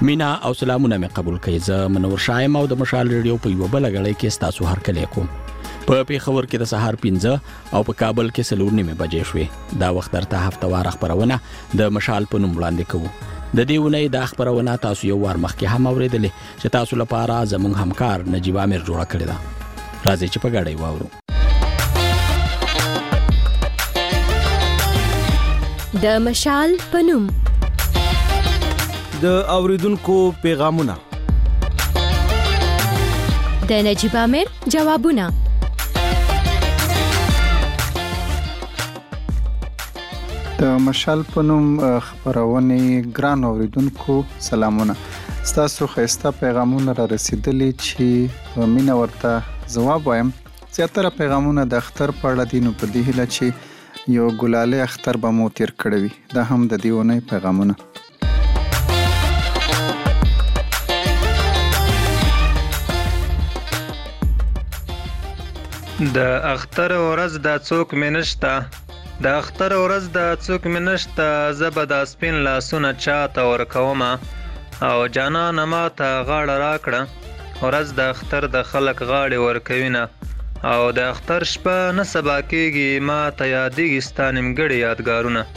مینا او سلامونه مې قبول کړئ. زه منور شایم او د مشال ریډیو په یو بل غړې کې ستاسو هرکلی کوم. په پیښور کې د سهار 5 او په کابل کې 4:30 بجې شوې. دا وخت درته هفتوار خبرونه د مشال په نوم وړاندې کوو. د دې ونې د خبرونه تاسو یو وار مخکې هم اوریدلې چې تاسو لپاره زموږ همکار نجیب عامر جوړ کړی دا. راځي چې په غړې واورو. د مشال په نوم د اوریدونکو پیغامونه، د نجیب عامر جوابونه. د مشال په نوم خبرونه ګران اوریدونکو سلامونه. ستاسو خسته پیغامونه را رسیدلي چې مینا ورته جواب وایم. زیاتره پیغامونه د اختر په اړه دي، نو په دې هیله چې یو ګلاله اختر به مو تیر کړی وي. دا هم د دیونه پیغامونه. د اختر ورځ د څوک منشتا، د اختر ورځ د څوک منشتا، زبه د سپین لاسونه چاته ورکوما او جانان ما ته غاړه راکړه. ورځ د اختر د خلک غاړې ورکوینه او د اختر شپه نه سبا کېږي، ما ته یادېږي ستا نیمګړي یادګارونه.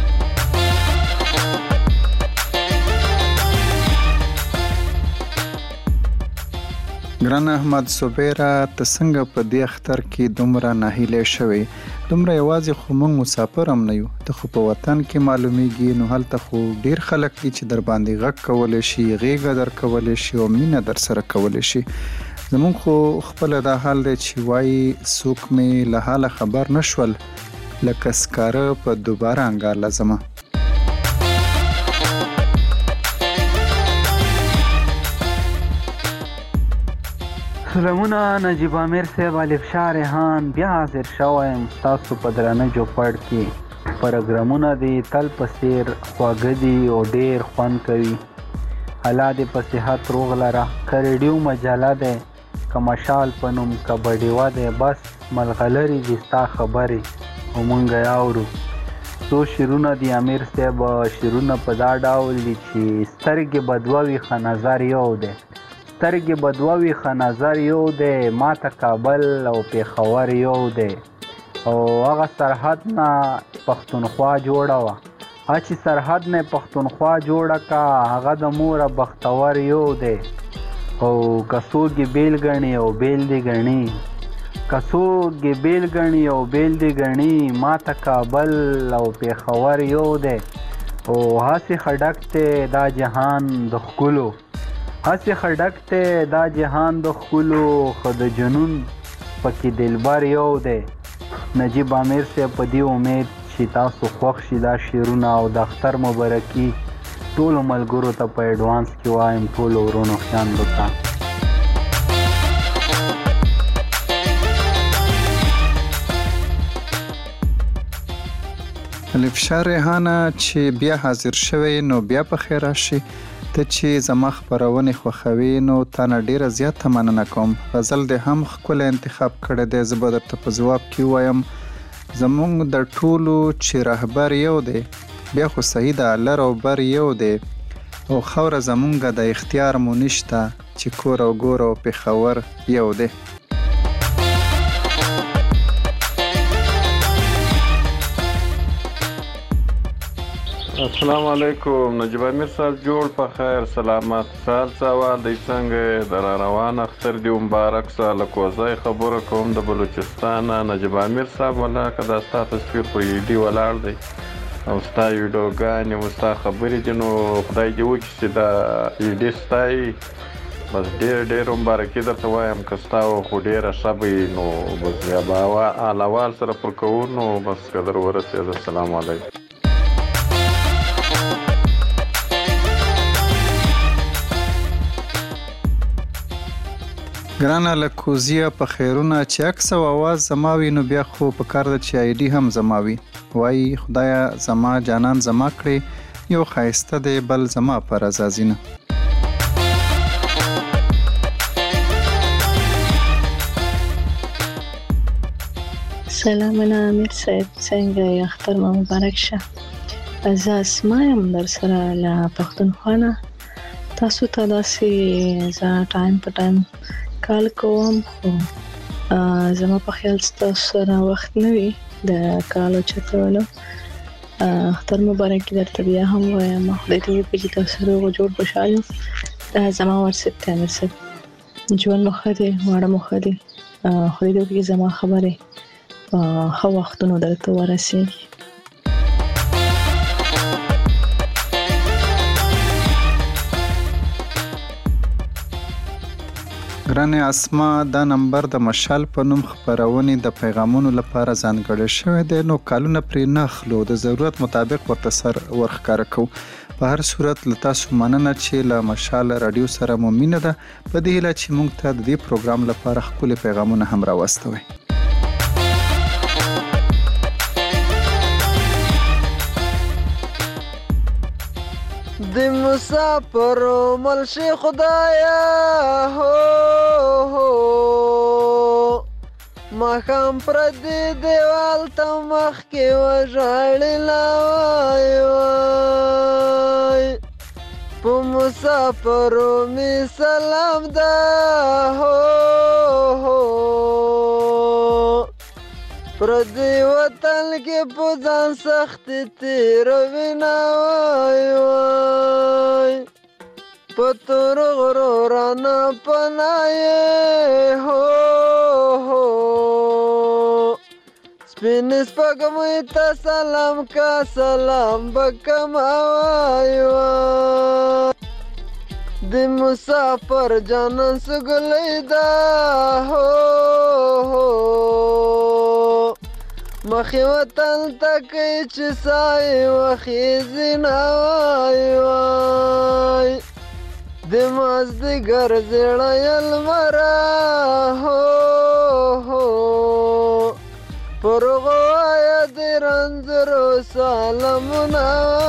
ګران احمد صبیره، ته څنګه په دې اختر کې دومره ناهیلې شوی؟ دومره یوازې خو موږ مسافر هم نه یو، ته خو په وطن کې معلومیږي، نو هلته خو ډیر خلک دي چې در باندې غږ کولی شي، غېږه در کولی شي او مینه در سره کولی شي. زموږ خو خپل دا حال دی چې وایي څوک مې له حاله خبر نشول، لکه سکاره په دوباره انګار لازمه. سلامونه نجیب عامر صاحب، الفشار ریحان بیا حاضر شویم تاسو په درانه چوپړ کې. پروګرامونه دي تل په څیر خواږه دي او ډیر خوند کوي. الله دې په صحت روغ لره. که ریډیو مجله دی، که مشال په نوم، که بډیوه دی، بس ملغلرې دي ستا خبرې او مونږ یې اورو. څو شعرونه دي امیر صاحب، شعرونه په دا ډول دي چې سترګې به دوه وي ښه نظر یو دی، سترګې به دوه وي ښه نظر یو دی، ما ته کابل او پېښور یو دی او هغه سرحد نه پښتونخوا جوړه وه. چې سرحد نه پښتونخوا جوړه کا، هغه د موره بختور یو دی او که څوک یې بیل ګڼي او بیل دې ګڼي، که څوک یې بیل ګڼي او بیل دې ګڼي، ما ته کابل او پېښور یو دی او هسې خډک دی دا جهان د ښکلو، هسې خډک دی دا جهان د ښکلو، خو د جنون پکې دلبر یو دی. نجیب عامر صاحب په دې امید چې تاسو خوښ شي دا شعرونه او د اختر مبارکي ټولو ملګرو ته په ایډوانس کې وایم، ټولو ورونو خویندو ته. الفشار ریحانه چې بیا حاضر شوی، نو بیا په خیر راشي. ته چې زما خبرونه خوښوي نو تا نه ډیره زیاته مننه کوم. غزل دې هم ښکلی انتخاب کړی دی. زه به درته په ځواب کې وایم زمونږ د ټولو چې رهبر یو دی، بیا خو صحیح ده لر او بر یو دی او خوره زمونږ د اختیار مو نشته چې کور او ګور او پېښور یو دی. السلام علیکم نجیب عامر صاحب، جوړ په خیر سلامت. سال سوال دی څنګه د را روان اختر دی مبارک سه. له کوزای خبره کوم د بلوچستان. نجیب عامر صاحب ولا کدا ستا تصویر په ایډي ولاړ دی او ستا ویډیوګانې او ستا خبرې دي، نو خدای دې وکړي چې دا ایډي ستایي. بس ډېر مبارکي درته وایم. که ستا خو ډېره ښه به نو بس بیا به احوال سره پر کوو. نو بس که در ورسېد السلام علیکم. ګرانه له کوزیه په خیرونه چې عکس او اواز زما وي، نو بیا خو په کار ده چې آی ډي هم زما وي. وایي خدایه زما جانان زما کړې، یو ښایسته دی بل زما پر ازازینه. سلامونه امیر صاحب، څنګه یې؟ اختر مو مبارک شه. زه اسما یم در سره له پښتونخوا نه. تاسو ته داسې زه ټایم په ټایم کال کوم خو زما په خیال ستاسو سره وخت نه وي د کالو چتولو. اختر مبارک درته بیا هم وایم. خدای دې وکړي چې تاسو سره جوړ خوشحاله. دا زما واتساپ ته امیر صاحب ژوند مو ښه دی، واړه مو ښه دی. خدای دې وکړي زما خبرې په ښه وختونو درته ورسېږي. ګرانې اسما، دا نمبر د مشال په نوم خپرونې د پیغامونو لپاره ځانګړی شوی دی، نو کالونه پرې نه اخلو، د ضرورت مطابق ورته سر ورښکاره کوو. په هر صورت له تاسو مننه چې له مشال راډیو سره مو مینه ده. په دې هیله چې موږ ته د دې پروګرام لپاره ښکلي پیغامونه هم راواستوئ. د مسافرو ملشي خدایا هو مخام پردي دیوال ته مخ کې وژړلا وای په مسافرو می سلام ده هو پردي وطن کې په ځان سخت تیروي نه وای په تور غرو رانه پناه هو سپین سپګمې ته سلام کا سلام بکم وای د مسافر جانان سګلې دا هو مخې وطن ته کوي چې سای وخیزي نه وای د مازدیګر زیړه یلمره هو پر غوايه د رنځرو سلامونه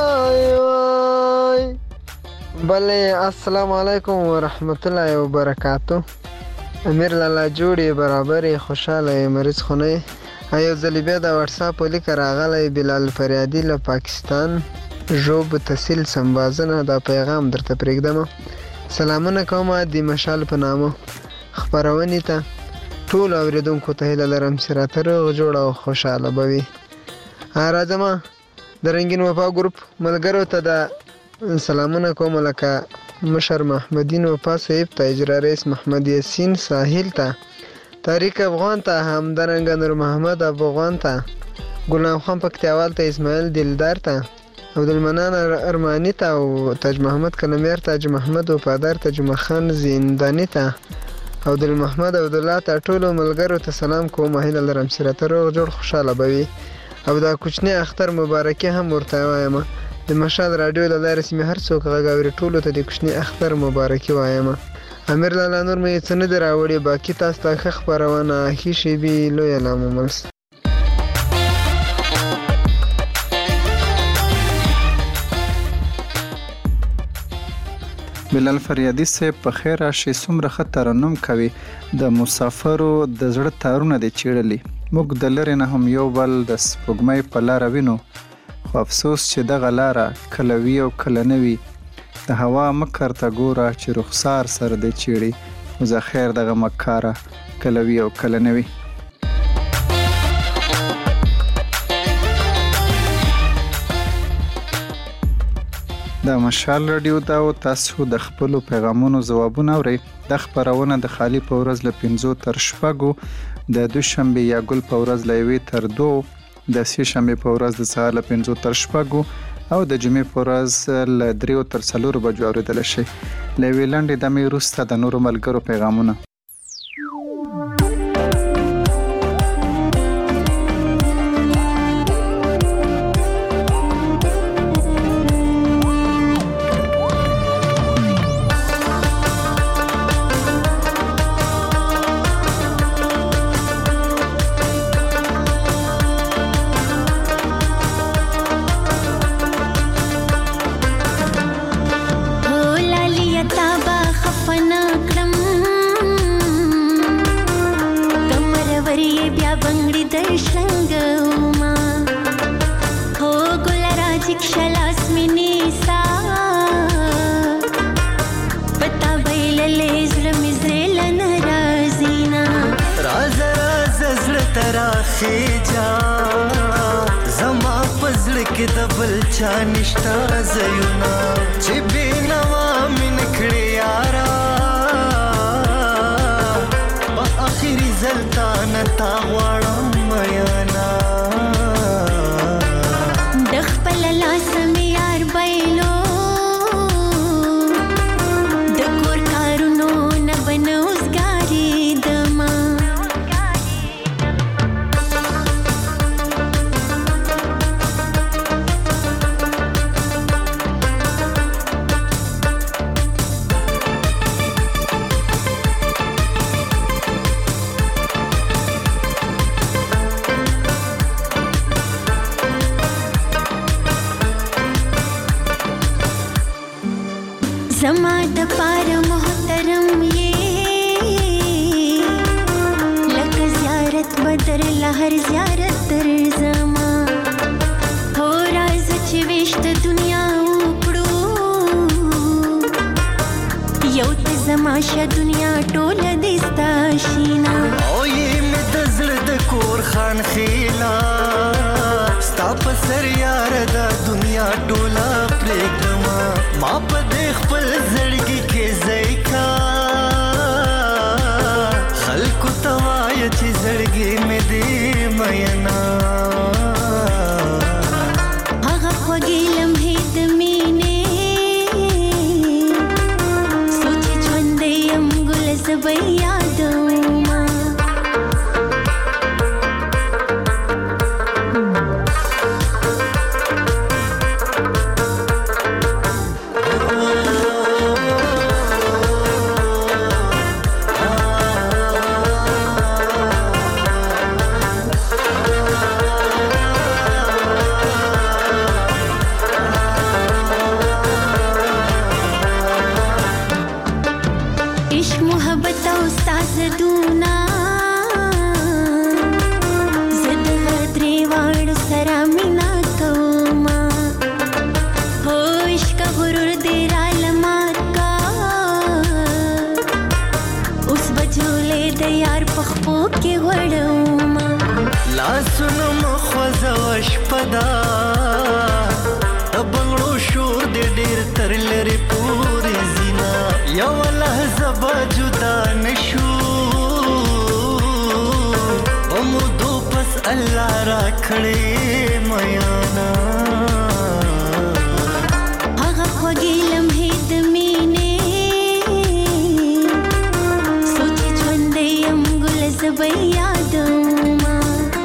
وای. بله السلام علیکم ورحمت الله وبرکاتو. امیر لالا جوړې برابرې خوشحاله مریض خونه یو ځل بیا د واتساپ لیک راغلی بلال فریادي له پاکستان ژوب تحصیل سمبازنه دا پیغام درته پرېږدم. سلامونه کوم د مشال په نامه خپرونې ته ټول اوریدونکو ته هیله لرم چې راته روغ جوړ او خوشحاله به وي. راځم د رنګین وفا ګروپ ملګرو ته د سلامونه کوم لکه مشر محمدین وفا صاحب ته، اجرا رئیس محمد یاسین ساحل ته، طارق افغان ته، همدارنګه نور محمد افغان ته، ګلام خان پکتیاوال ته، اسماعیل دلدار ته، عبدالمنان ارمانی ته او تاج محمد کلمیار ته، حاجي محمد وفادار ته، جمعه خان زندانی ته، عبدالمحمد عبدالله ته، ټولو ملګرو ته سلام کوم. هیله لرم چې راته روغ جوړ خوشحاله به وي او دا کوچنی اختر مبارکي هم ورته وایم. د مشال راډیو له لارې چې مې هر څوک غږ اوري ټولو ته د کوچني اختر مبارکي وایم. امیر لالا نور مې څه نه دي راوړي، باقي تاسو ته ښه خپرونه ښې شېبې لویه لاموملس. بلال فریادي صاحب په خیر راشي. څومره ښه ترنم کوي، د مسافرو د زړه تارونه دې چیړلي. موږ د لرې نه هم یو بل د سپوږمۍ په لاره وینو، خو افسوس چې دغه لاره کله وي او کله نه وي. د هوا مکر ته ګوره چې رخسار سره دې چیړي، خو زه خیر دغه مکاره کله وي او کله نه وي. دا مشال راډیو دا او تاسو د خپلو پیغامونو ځوابونه اورئ. دا خپرونه د خالی په ورځ له 5 تر 6، د دوشنبه یا ګل په ورځ له 1 تر 2، د سې شنبه په ورځ د سهار له 5 تر 6 او د جمعې په ورځ له 3 تر 4 بجو اوریدل شي. له ویلانډې د مې وروسته د نورو ملګرو پیغامونه. हो लालिया ताबा खफना क्रम خېجا زما پزړه کې د بل چا نشتا زيونه چې بینوا من کړې یارا په اخري زلطان تا غواړم میانا د خپل لاس مې یار بایلو د کور کارونو نه بنوزګاري دما زما د پار محترم یې لکه زیارت بدر لهر زیارت در زما هو راز چې وشت دنیا وکړو یو ته زما شه دنیا ټوله دستا شینا او یې مې د زړه د کور خان خیلا ستا په سر یار د دنیا ټوله پرېږدما ما په دې خپل زړګي کې ځای کا خلکو ته وایه چې زړګي مې دې مینا هغه خوږې لمحې د مینې سوچ ژوندی یم ګل زه به یادومه لاسونو مخوځه وشپدا د بنګړو شور دې ډېر تر لرې پورې ځینا یوه لحظه به جدا نشو په مودو پس الله راکړې میانا هغه خوږې لمحې د مینې سوچ ژوندی یم ګل زه به یادومه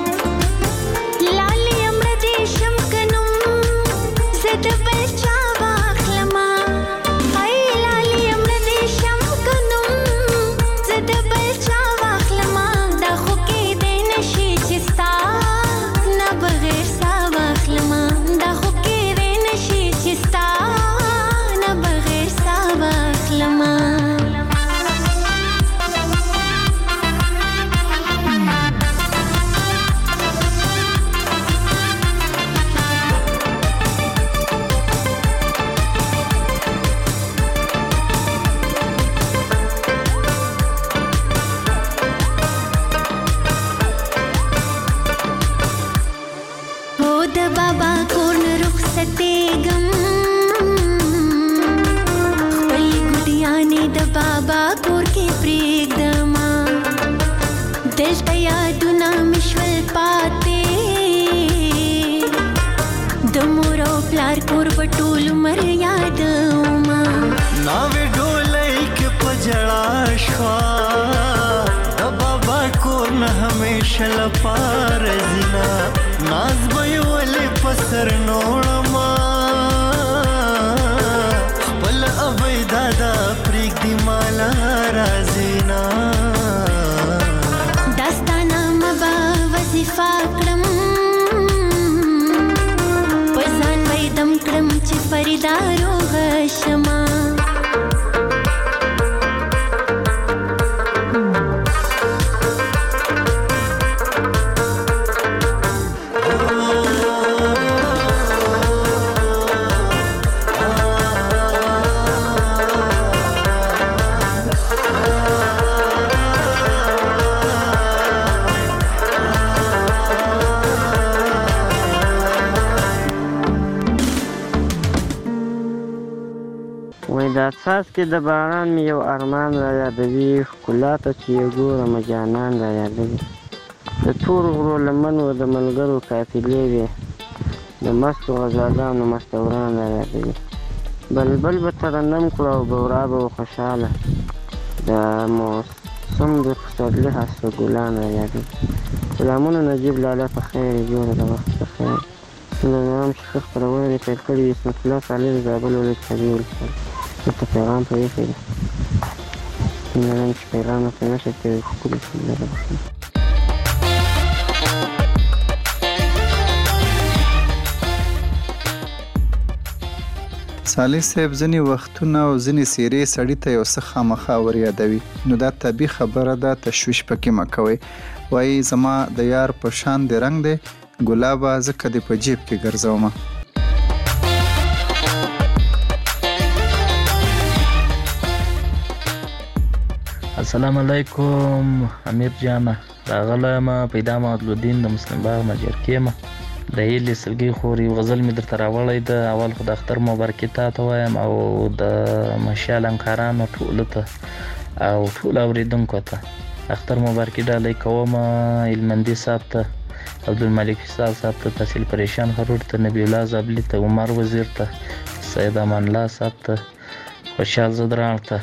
ناوې ډولۍ کې په جړا شوه د بابا کور نه همیشه لپاره ځینه ناز به یې ولې په سر نوړما خپل ابۍ دادا پرېږدي ماله راځینا داستانه مبه وظیفه کړم په ځان به یې دم کړم چې فریدا روغه شمه څاڅکي د باران مې یو ارمان را یادوي، ښکلا ته چې یې ګورم جانان را یادوي. د تورو غرو لمنو د ملګرو قافلې وې، د مستو غزالانو مستوران را یادوي. بلبل به ترنم کړو او بورا به و خوشحاله، د موسم د پسرلي هسته ګلان را یادوي. سلامونه نجیب لاله په خیر یې جوړه د وخت په خیر. څنګه نام چې ښه خپرونه یې پیل کړي وي اسمت الله صالح د زابل ولایت حبیب ولسوالۍ. دلته پیغام په ایښی دی، څنګه نن چې پیغام ورته نشي کوي ښکلي سندره وکړي. صالح صاحب ځینې وختونه او ځینې څیرې سړي ته یو څه خامخا ور یادوي، نو دا طبیعي خبره ده، تشویش پکې مه کوئ. وایي زما د یار په شان د رنګ دی، ګلابه ځکه دې په جیب کې ګرځومه. السلام علیکم امیر جانه، راغلی یم پیدا معدلالدین د مسلم باغ مجرکې یم. د هیلې سلګۍ خور یو غزل مې درته راوړی ده. اول خو د اختر مبارکي تا ته وایم او د مشال همکارانو ټولو ته او ټولو اورېدونکو ته اختر مبارکي ډالۍ کوم. هلمندي صاحب ته، عبدالملک فیصل صاحب ته، تحصیل پریشان خرور ته، نبی الله زابلي ته، عمر وزیر ته، سید امان الله صاحب ته، خوشحال زدران ته،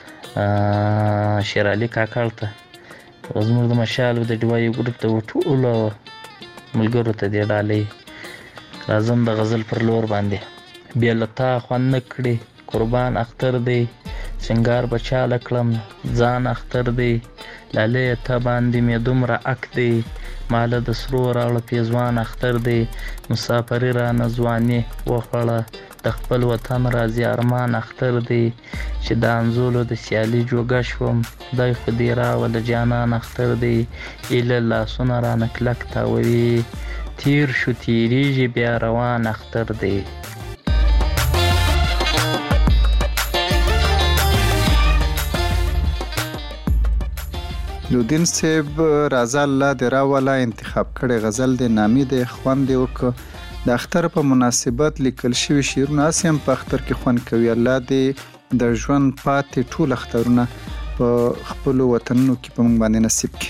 شیر علي کاکړ ته، زموږ د مشال د ډیوایو ګروپ ته، ټولو ملګرو ته دې ډالۍ. راځم د غزل پر لور باندې. بیا له تا خوند نه کړې قربان اختر دی، سنگار به چاله کړم ځان اختر دی. لالې ته باندې مې دومره اک دی، ماله د سرو راوړه پیزوان اختر دی. مسافري رانه ځواني وخوړه، د خپل وطن راځي ارمان اختر دی. چې د انځولو د سیالي جوګه شوم، خدای خو دې راوله جانان اختر دی. ایله لاسونه رانه کلک تاووي، تیر شو تیریږي بیا روان اختر دی. لودین صاحب راځه الله دې راوله، انتخاب کړی غزل دې نامي دی، خوند دې وکړه. د اختر په مناسبت لیکل شوي شعرونه هسې هم په اختر کې خوند کوي. الله دې د ژوند پاتې ټول اخترونه په خپلو وطنونو کې په موږ باندې نصیب کړي.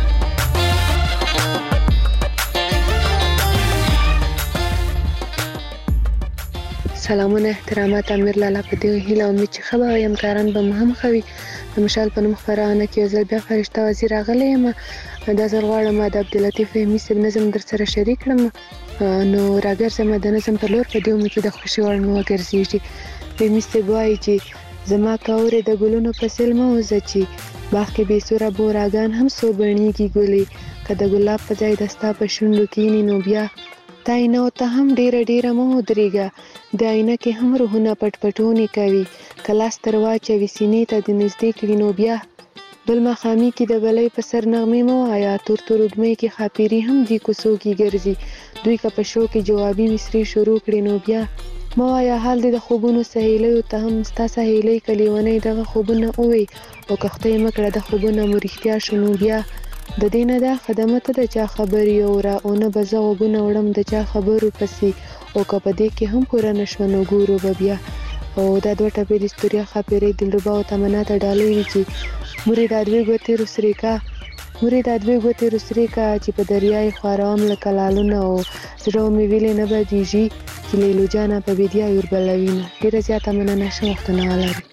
سلامونه احترامات امیر لالا، په دې هیله امید چې ښه به وي، همکاران به مو هم ښه وي. د مشال په نوم خپرونه کې یو ځل بیا فرشته وزیر راغلی یم. دا ځل غواړم د عبداللطیف فهمي صاحب نظم در سره شریک کړم، نو راګرځم د نظم په لور، په دې امید چې د خوښۍ وړ مې وګرځېږي. فهمي صاحب وایي چې زما کورې د ګلونو په سلمه وځه، چې باغ کې بې سوره بوراګان هم سو بڼیږي ګلې. که د ګلاب په ځای د ستا په شونډو کښېني، نو بیا تا عینو ته هم ډیره مه ودرېږه. د عینه کې هم روحونه پټ پټونې کوي، که لاس تر واچوي سینې ته دې نږدې کړي، نو بیا بل ماښامي کې د بلۍ په سر نغمې مه وایه. تور وږمۍ کې ښاپېري هم دې کوڅو کې ګرځي، دوی که په شو کې جوابي مصرې شروع کړي، نو بیا مه وایه حال دې د خوبونو سهیلیو ته هم ستا سهیلۍ که لیونۍ دغه خوبونه ووی، او که خدای مه کړه د خوبونه مو رښتیا شو، نو بیا د دې نه دا خدمه ته د چا خبرې اورا، او نه به زه غوږونه وړم د چا خبرو پسې، او که په دې کې هم پوره نه شوه نو ګورو به بیا. او دا دوه ټپې د ستوریا ښاپېرۍ دلربا او تمنا ته ډالۍ وي چې مورې دا دوې ګوتې رسرې کا، مورې دا دوې ګوتې رسرې کا، چې په دریای خواروم لکه لالونه، او زړه مې ویلې نه بدیږي چې لیلو جانه په بیدیا یوربلوینه. ډېره زیاته مننه، ښه وختونه ولرئ.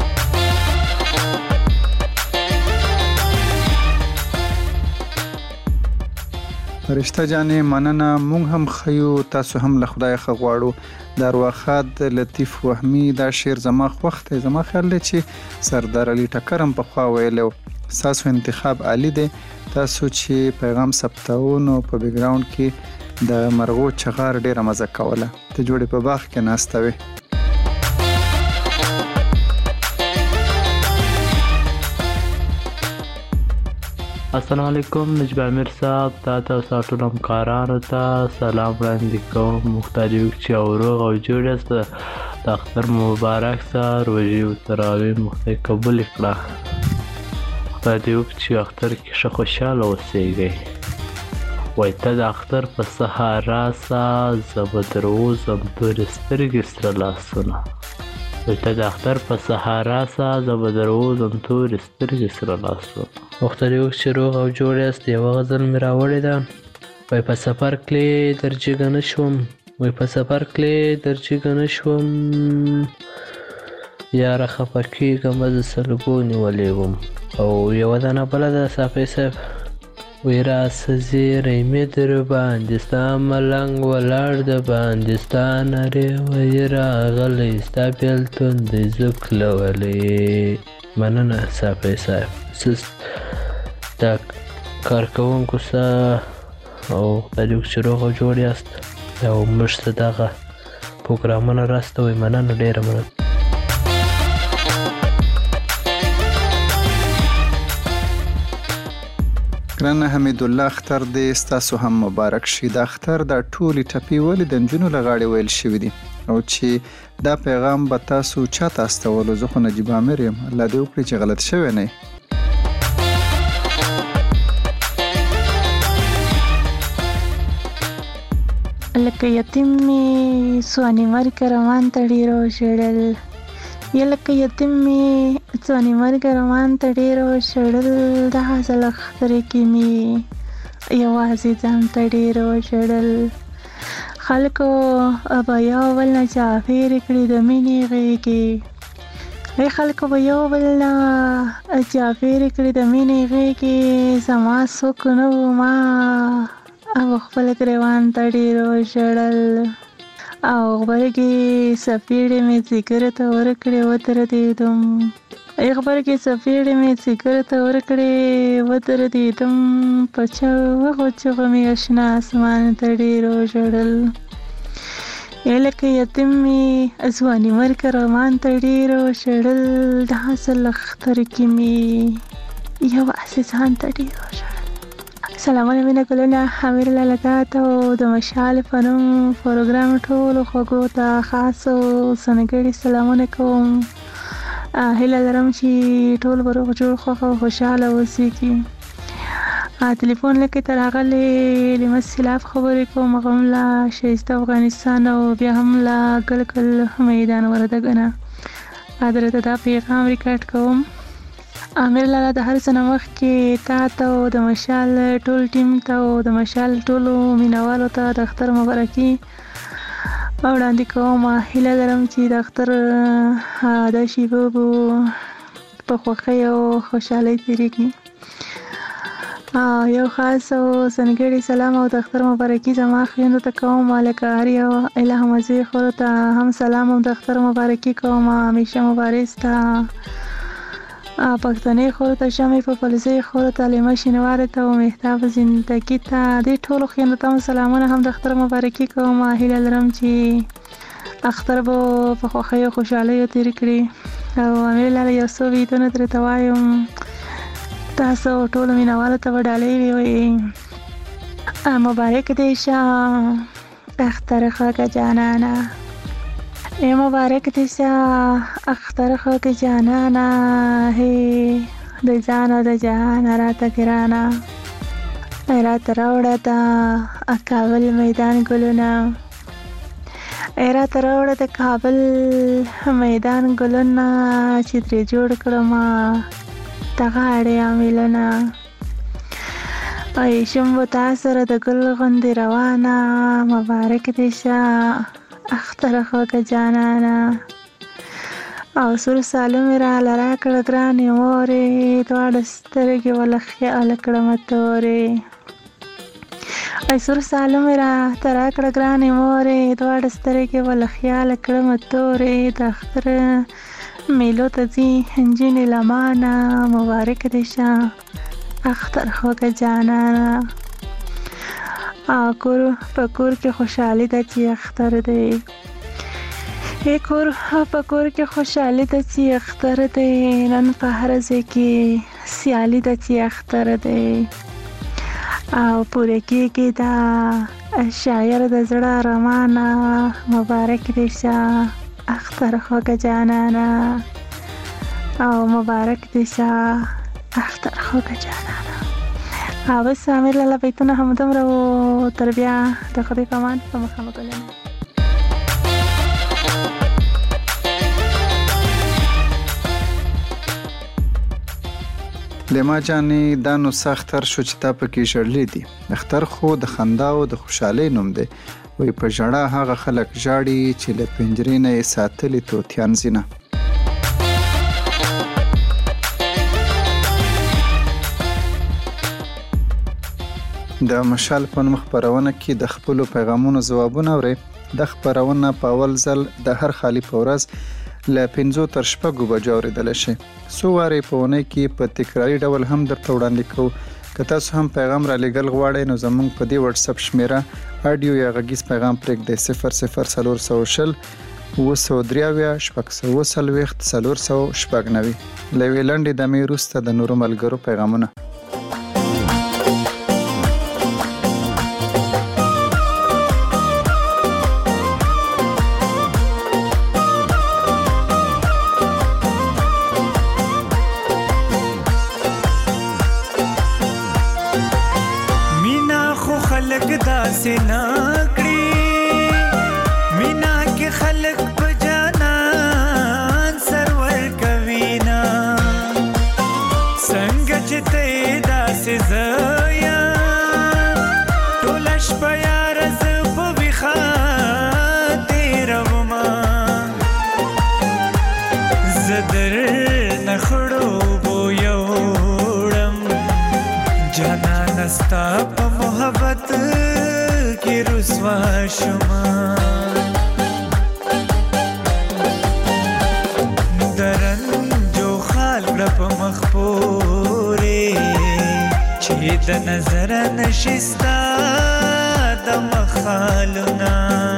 فرشته جانې مننه، مونږ هم ښه یو، تاسو هم له خدایه ښه غواړو. د ارواښاد لطیف وهمي دا شعر زما خوښ دی. زما خیال دی چې سردار علي ټکر هم پخوا ویلی و. ستاسو انتخاب عالی دی. تاسو چې پیغام ثبتاو نو په بیکګراوند کې د مرغو چغار ډېره مزه کوله. ته جوړې په باغ کې ناسته وې. السلام علیکم نجیب امیر صاحب، تا ته او ستا ټولو همکارانو ته سلام وړاندې کوم. خدای دې وکړي چې او روغ او جوړ یاست. د اختر مبارک سه، روژې او تراویح مو خدای قبول کړه. خدای دې وکړي چې اختر کې ښه خوشحاله اوسېږئ. وایي ته د اختر په سهار راسه، زه به در ووځم تورې سترګې سره لاسونه. وایي ته د اختر په سهارا سه زه به در ووځم تورې سترګې سره لاس وم. مختلف چې روغ او جوړ یاست یوه غزل مې راوړې ده. وایي په سفر کلی در جګه نه شوم، وایي په سفر کلی در جګه نه شوم، یاره خفه کېږم زه سلګو نیولې وم. او یوه دانه بله ده صافی صاحب وایي راسه زیری مې در باندې ستا ملنګ ولاړ د باندې ستا نرې وایي راغلی ستا بېلتون دی زه کلولی. مننه صافی صاحب. دا کارکوونکو سه او خدای چې روغ او جوړ یاست او موږ ته دغه پروګرامونه راستوئ. مننه ډېره مننه. ګرانه حمید الله اختر دې ستاسو هم مبارک شي. دا اختر دا ټولې ټپې ولې د نجونو له غاړې ویل شوي دي او چې دا پیغام به تاسو چاته استولو؟ زه خو نجیب عامر یم. الله دې وکړي چې غلط شوی نه. لکه یتیم مې سواني مرګ روان ته ډېر وژړل، یا لکه یتیم مې سواني مرګ روان ته ډېر وژړل، دغه ځل اختر کې مې یوازې ځان ته ډېر وژړل. خلکو به یو بل نه چاپېرې کړي د مینې غېږې، خلکو به یو بل نه چاپېرې کړي د مینې غېږې، زما څوک نه و ما او خپل ګریوان ته ډېر وژړل. او غبرګې سفیړې مې ځیګر ته ورکړې ودرېدم، غبرګې سفیړې مې ځیګر ته ورکړې ودرېدم، په چغو چغو مې اشنا اسمان ته ډېر وژړل. لکه یتیم مې ځواني مرګ روان ته ډېر وژړل، دغه ځل اختر کې مې یوازې ځان ته ډېر وژړل. سلامونه مینه ګلونه امیر لاله ته او د مشال په نوم پروګرام ټولو خوږو ته خاص او ځانګړي سلامونه کوم. هیله لرم چې ټول به روغ جوړ خوښ او خوشحاله اوسېږي. تلیفون لکه ته راغلی لمس خلاف خبرې کوم، هغه هم له ښایسته افغانستان او بیا هم له ګلګل میدان وردګه درته دا پیغام ریکارډ کوم. امیر لاله د هر څه نه مخکې تا ته او د مشال ټول ټیم ته او د مشال ټولو مینوالو ته د اختر مبارکي وړاندې کوم. هیله لرم چې د اختر دا شیبه به په خوښۍ او خوشحالۍ تېرېږي. یو خاص او ځانګړی سلام او د اختر مبارکي زما خویندو ته کوم، لکه هر یو الهام وزیر خورو ته هم سلام او د اختر مبارکي کوم. همیشه مبارز ته پښتنې خورو ته، شمعې په فلزۍ خورو ته، لیمه شینوارې ته او مهتاب زندګي ته، دې ټولو خویندو ته هم سلامونه هم د اختر مبارکي کوم. هیله لرم چې اختر به په خوښۍ او خوشحالیو تېر کړي. او امیر لاله یو څو بیتونه درته وایم، تاسو ټولو مینوالو ته به ډالۍ ووایي. مبارک دې شه اختر خوږه جانانه، مبارک دې شه اختر خوږه جانانه، هی د ځان او د جهان راته ګرانه، راته راوړه د کابل میدان ګلونه، راته راوړه د کابل میدان ګلونه، چې ترې جوړ کړم د غاړې عاملونه. شم به تا سره د ګل غوندې روانه، مبارک دې شه اختر خوږه جانانه. او سور سالو مې راله راکړه ګرانې مورې، دواړه سترګې وله خیال کړمه تورې. سور سالو مې راته راکړه ګرانې مورې، دواړه سترګې وله خیال کړمه تورې. د اختر میلو ته ځي نجونې لمانه، مبارک دې شه اختر خوږه جانانه. کور په کور کې خوشحالي ده چې اختر دی، کور په کور کې خوشحالي ده چې اختر دی، نن په هر ځای کې سیالي ده چې اختر دی. او پوره کېږي دا شاعر د زړه ارمانه، مبارک دې شه اختر خوږه جانانه. او مبارک دې شه اختر خوږه جانانه. بس امیر لاله بیتونه همدومره و، تر بیا د خدای په امان په مخه مو ګلونه. لما جانې دا نو اختر شو چې تا پکې ژړلې دي. اختر خو د خندا او د خوشحالۍ نوم دی. وی په ژړا هغه خلک ژاړي چې له پنجرې نه یې ساتلي طوطیان ځینه. د مشال په نوم خپرونه کې د خپلو پیغامونو ځوابونه اورئ. د خپرونه په اول ځل د هر خالي په ورځ له 5 تر 6 بجو اورېدلی شي. څو وارې په اونۍ کې په تکراري ډول هم درته وړاندې کوو. که تاسو هم پیغام را لېږل غواړئ نو زموږ په دې واتساپ شمېره اډیو یا غږیز پیغام پرېږدئ 00420 943 640 499. له یوې لنډې دمې وروسته د نورو ملګرو پیغامونه. سینا کړی مینا کې خلق په جانان سرور کوینا څنګه چې ته داسې زیا ټولش په یار ز په وخا تیروما زدر نخړو بو یوړم جانان استا په محبت کی رسوا شما درن جو خال رب مخپوره چې د نظر نشستا د مخالنا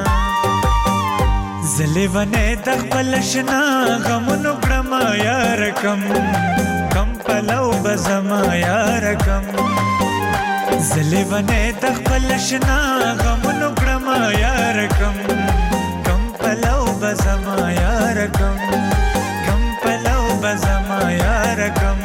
زلیونه د خپل شنا غمونو کړم یار کم کم پلو بزما یار کم زلیونه د خپل شنا غمونو کړم یار کم کم پلو بزما یار کم کم پلو بزما یار کم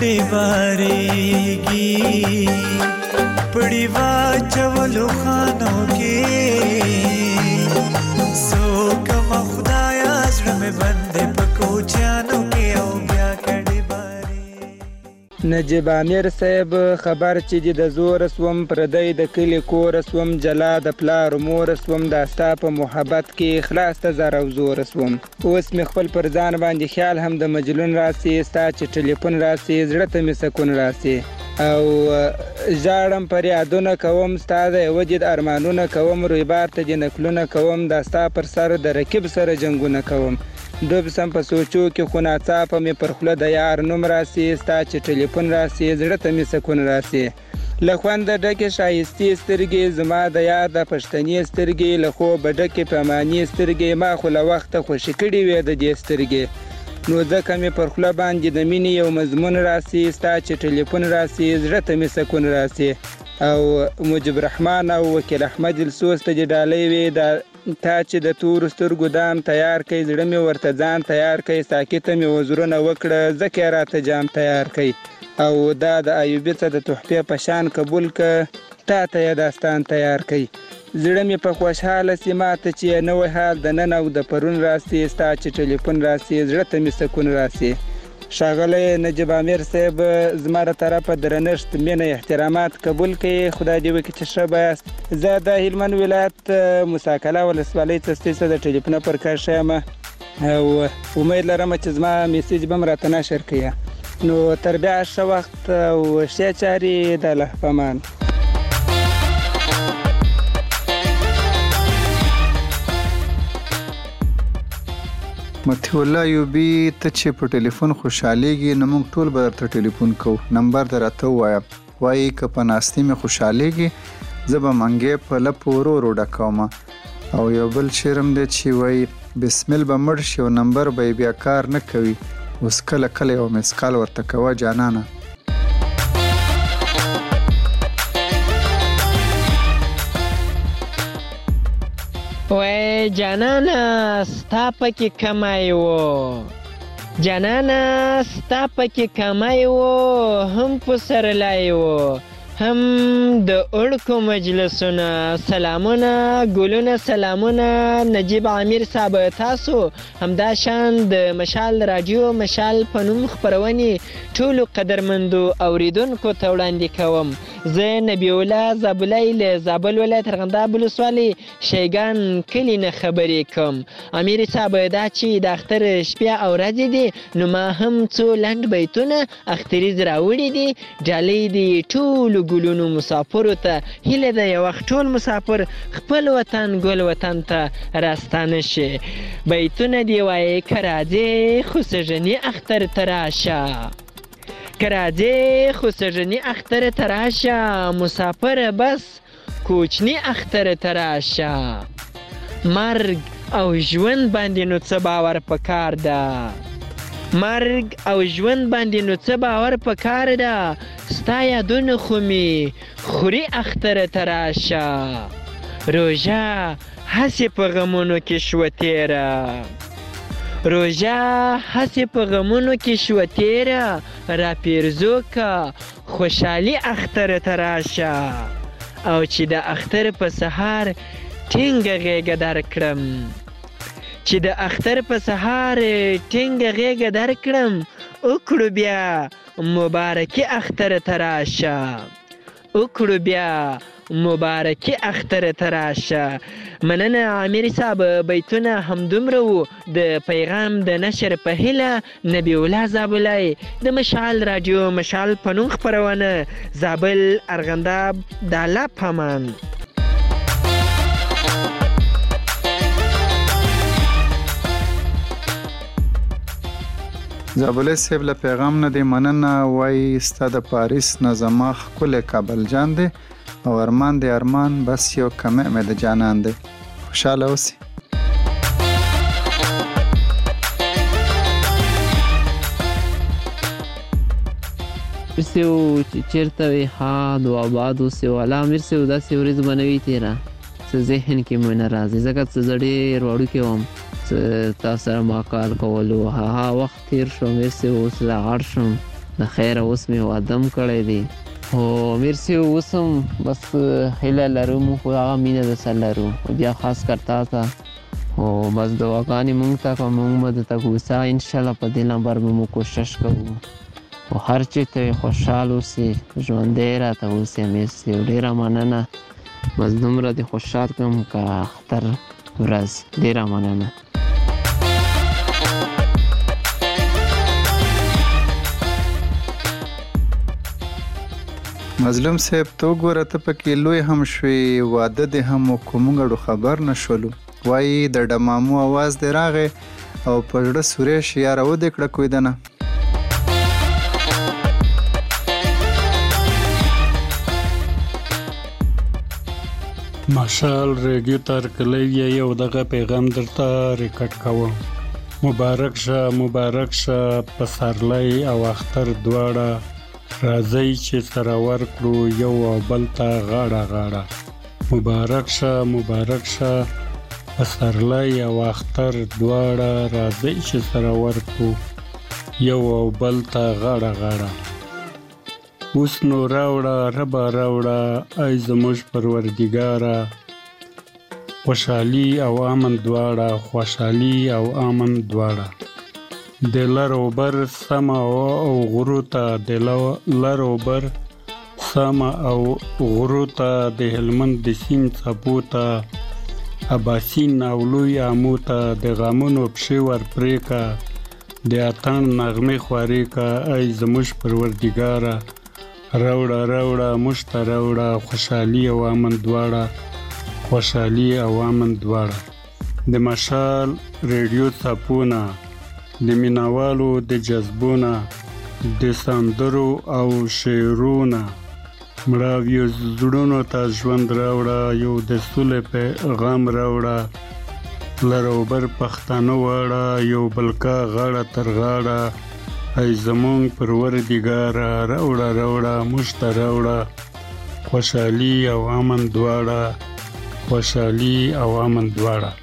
کډې بارېږي پړي واچولو خانو کې سوکما خدایا زړه مې بندې په کوچیانو کې او بیا کډې نجیب امیر صاحب خبر چې د زور سوم پردی د کلی کور سوم جلا د پلار مور سوم دا ستا په محبت کې خلاص ته زر او زور سوم اوس مې خپل پر ځان باندې خیال هم د مجلون راسي ستا چې ټلیفون راسي زړه ته مې سکون راسي او ژاړم پر یادونه کوم ستا د وجد ارمانونه کوم رویبار ته د نکلونه کوم دا ستا پر سر د رکیب سره جنګونه کوم ډوب سم په سوچو کې خو ناڅاپه مې پر خوله د یار نوم راسي ستا چې ټلیفون راسي زړه ته مې سکون راسي له خونده ډکې ښایستې سترګې زما د یار د پښتنې سترګې له خوبه ډکې پمانې سترګې ما خو له وخته خوشي کړې وې د دې سترګې نو ځکه مې پر خوله باندې د مینې یو مضمون راسي ستا چې ټلیفون راسي زړه ته مې سکون راسي او مجب رحمان او وکیل احمد السوس ته دې ډالۍ وې تا چې د تورو سترګو دام تیار کړئ زړه مې ورته ځان تیار کړئ ساکته مې وزرونه وکړه ځکه یې راته جام تیار کړئ او دا د ایوبي څه د تحفې په شان قبول که تا ته یې داستان تیار کړئ زړه مې په خوشحاله سي ماته چې نوی حال د نن او د پرون راسي ستا چې ټلیفون راسي زړه ته مې سکون راسي ښاغلی نجیب امیر صاحب زما له طرفه درنښت مینه احترامات قبول کړئ خدای دې وکړي چې ښه به یاست زه د هلمند ولایت موساکله ولسوالۍ څستۍ څخه د ټلیفونه پر کار ښه یم او امید لرم چې زما میسیج به م راته نشر کړي نو تر بیا ښه وخت او ښې چارې د الله په امان مطیع الله ایوبي ته چې په ټلیفون خوشحالېږي نو موږ ټول به درته ټلیفون کوو نمبر در راته ووایه وایي که په ناستې مې خوشحالېږي زه به منګی په لپو ورو ورو ډکوم او یو بل شعر هم دی چې وایي بسمل به مړ شي او نمبر به یې بیا کار نه کوي اوس کله کله یو مسکال ورته کوه جانانه وای جانانا ستا پکې کمای و جانانا ستا پکې کمای و هم پسرلای و هم د اړکو مجلسونه سلامونه ګلونه سلامونه نجیب امیر صاحب تاسو همدا شان د مشال رادیو مشال په نوم خپرونې ټولو قدرمندو اوریدونکو ته وړاندې کوم زه نبی الله زابلی له زابل ولایت ارغنداب ولسوالۍ شیګان کلي نه خبرې کوم امیر صاحب دا چې د اختر شپې او ورځې دي نو ما هم څو لنډ بیتونه اختریز راوړي دي ډالۍ دي ټولو ګلونو مسافرو ته هیله ده یو وخت ټول مسافر خپل وطن ګل وطن ته راستانه شي بیتونه دې وایي که راځې خو سږني اختر ته راشه که راځې خو سږني اختر ته راشه مسافره بس کوچني اختر ته راشه مرګ او ژوند باندې نو څه باور پکار ده مرګ او ژوند باندې نو څه باور پکار ده ستا یادونه خو مې خوري اختر ته راشه روژه هسې په غمونو کې شوه تیره روژه هسې په غمونو کې شوه تیره را پیرزو که خوشحالي اختر ته راشه او چې د اختر په سهار ټینګه غېږه درکړم چې د اختر په سهار ټینګه غېږه درکړم وکړو بیا مبارکي اختر ته راشه وکړو بیا مبارکي اختر ته راشه مننه امیر صاحب بیتونه همدومره وو د پیغام د نشر په هیله نبی الله زابلی د مشال رادیو مشال په نوم خپرونه زابل ارغنداب د الله په امان زابلی صاحب له پیغام نه دی مننه وایي ستا د پاریس نه زما ښکلی کابل جان دی او ارمان دی ارمان بس یو کمع مې د جانان دی خوشحاله اوسئ مرسي چیرته وي ښاد او آباد اوسئ والا مرسي داسې ورځ به نه وي تېره څه ذهن کې مې نه راځي ځکه څه زه ډېر وړوکی وم څه تاسو سره ما کار کولو هغه وخت تېر شو مرسي اوس لا غټ شم د خیره اوس مې واده هم کړی دی. خو امیر صاحب اوس هم بس هیله لرو موږ خو هغه مینه درسره لرو. بیا خاص کر تا ته خو بس دعاګانې موږ ته کوه، موږ به درته کوسه انشاءالله په دې نمبر به مو کوشش کوو. خو هر چېرته وي خوشحال اوسې، ژوندی راته اوسې امیر صاحب. ډېره مننه. بس دومره دې خوشحال کړم که اختر ورځ. ډېره مننه. مظلوم صاحب ته وګوره ته پکې لوی هم شوې، واده دې هم وکړو، موږ اړو خبر نه شولو. وایي د ډمامو اواز دې راغی او په زړه سوری شي یاره ودې کړه کویدنه. مشال ریډیو ته هرکلی یو دغه پیغام درته ریکارډ کوم. مبارک شه مبارک شه پسرلی او اختر دواړه، راځئ چې سره ورکړو یو او بل ته غاړه غاړه. مبارک شه پسرلی او اختر دواړه، راځئ چې سره ورکړو یو او بل ته غاړه غاړه. اوس نو راوړه ربه راوړه ای زموږ پروردګاره، خوشحالي او امن دواړه، خوشحالي او امن دواړه. د لر او بر سمه او غرو ته، د لر او بر سمه او غرو ته، د هلمند د سیند څپو ته، اباسین او لوی آمو ته، د غمونو پښې ورپرې که، د اتڼ نغمې خوارې که ای زموږ پروردګاره. راوړه راوړه موږ ته راوړه خوشحالي او امن دواړه، خوشحالي او امن دواړه. د مشال ریډیو څپونه، د مینوالو د جذبونه، د سندرو او شعرونه، مړاویو زړونو ته ژوند راوړه، یو د سولې پیغام راوړه. لر او بر پښتانه واړه، یو بلکه غاړه تر غاړه، ای زمونږ پروردګاره. راوړه راوړه موږ ته راوړه خوشحالي او امن دواړه، خوشحالي او امن دواړه.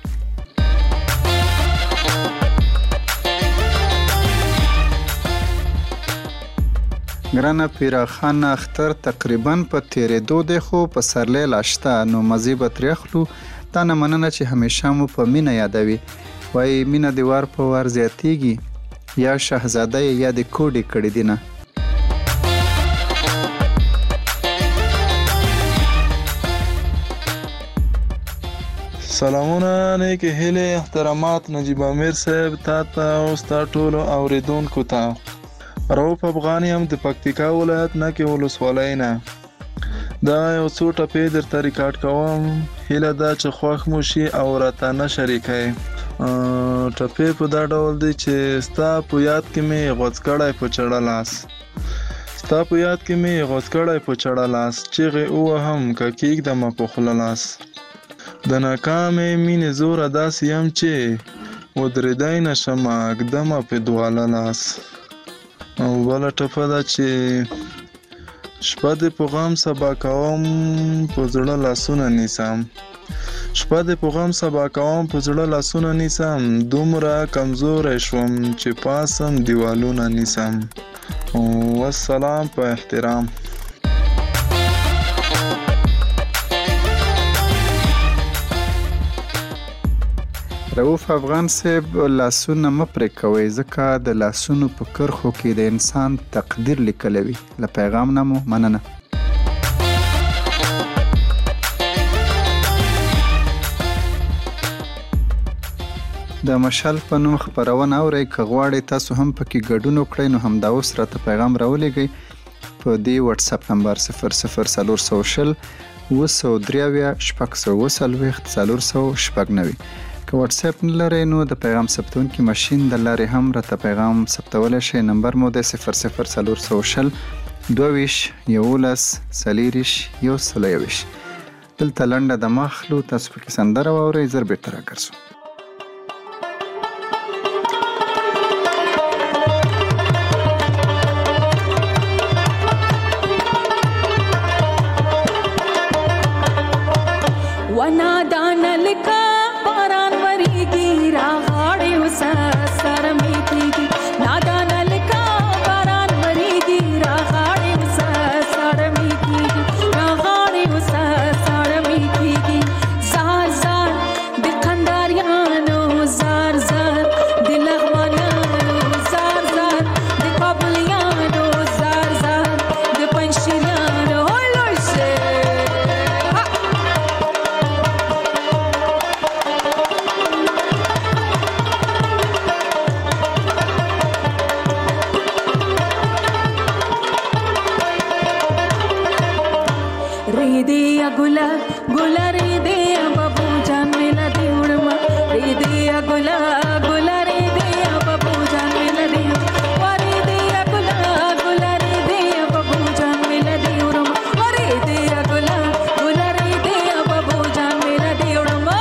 ګرانه پیراخان اختر تقریبا په تیرېدو دی، خو پسرلی لا شته، نو مزې به ترې اخلو. تا نه مننه چې همیشه مو په مینه یادوي. وایي مینه د وار په وار زیاتیږي، یا شهزاده یا د کوډې کړي دي نه. سلامونه، نیکې هیلې، احترامات نجیب امیر صاحب تا ته او ستا ټولو اوریدونکو ته. رؤف افغاني هم د پکتیکا ولایت نکې ولسوالۍ نه. دا یو څو ټپې درته ریکارډ کوم، هیله ده چې خوښ مو شي او راته نه شریکئ. ټپې په دا ډول دی چې ستا په یاد کې مې غوڅ کړی په چړه لاس، ستا په یاد کې مې غوڅ کړی په چړه لاس، چیغې ووهم که کېږدمه په خوله لاس. د ناکامې مینې زوره داسې یم چې ودرېدی نه شمه ږدمه په دواله لاس. او بله ټپه ده چې شپه دې په غم سبا کوم په زړه لاسونه نیسم، شپه دې په غم سبا کوم په زړه لاسونه نیسم، دومره کمزوری شوم چې پاسم دیوالونه نیسم. والسلام په احترام. رؤف افغان صاحب لاسونه مه پرې کوئ، ځکه د لاسونو په کرښو کې د انسان تقدیر لیکلی وي. له پیغام نه مو مننه. د مشال په نوم خپرونه اورئ، که غواړئ تاسو هم پکې ګډون وکړئ نو همدا اوس راته پیغام راولېږئ په دې واتساپ نمبر 00420 923 640 490. که واتساپ نه لرئ نو د پیغام ثبتونکي ماشین د لارې هم راته پیغام ثبتولی شئ. نمبر مو دی 00420 22 11 40 121. دلته لنډه دمه اخلو، تاسو پکې سندره واورئ، زر بیرته راګرځو. سره میتیږي نادان لکه باران وریږي ګلا ګلا ری دې بابو جان ملا دی وړما ری دې ګلا ګلا ری دې بابو جان ملا دی وری دې ګلا ګلا ری دې بابو جان ملا دی وړما وری دې ګلا ګلا ری دې بابو جان ملا دی وړما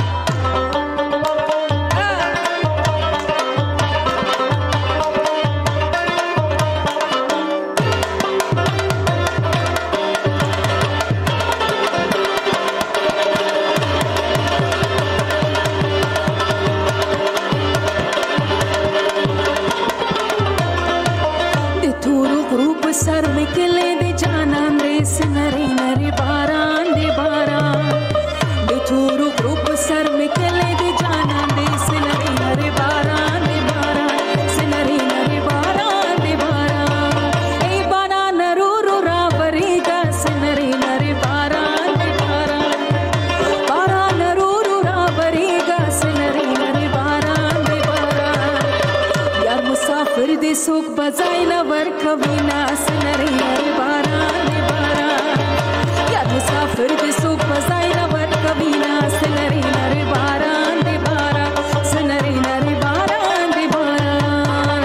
सर में किले दे जानान रे सिनरे नरे बारान दे बारान बेथुरु ग्रुप सर में किले दे जानान दे सिनरे नरे बारान दे बारान सिनरे नरे बारान दे बारान ए बाना नरूरु रावरीगा सिनरे नरे बारान दे बारान बारा नरूरु रावरीगा सिनरे नरे बारान दे बारान यार मुसाफिर दे सुख बजाइला वर कविना सिनरे नरे बारान दे बारान यार मुसाफिर दे सुख बजाइला वर कविना सिनरे नरे बारान दे बारान सिनरे नरे बारान दे बारान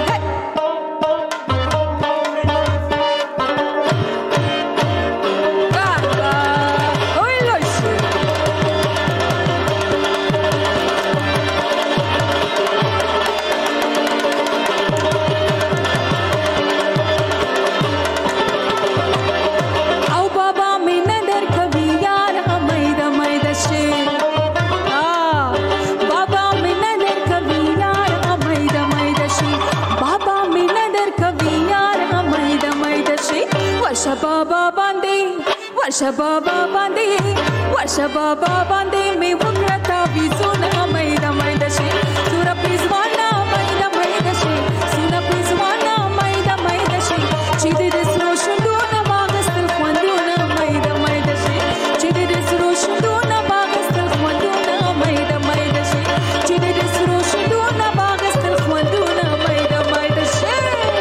काका ओय लोशी वर्षा बाबा बांधे में वक्रता विजुना मैदा मैदशे सुरा प्रिजवाना मैदा मैदशे सुना प्रिजवाना मैदा मैदशे चिदे रोशुंदुना बागस्tel kwanduna मैदा मैदशे चिदे रोशुंदुना बागस्tel kwanduna मैदा मैदशे चिदे रोशुंदुना बागस्tel kwanduna मैदा मैदशे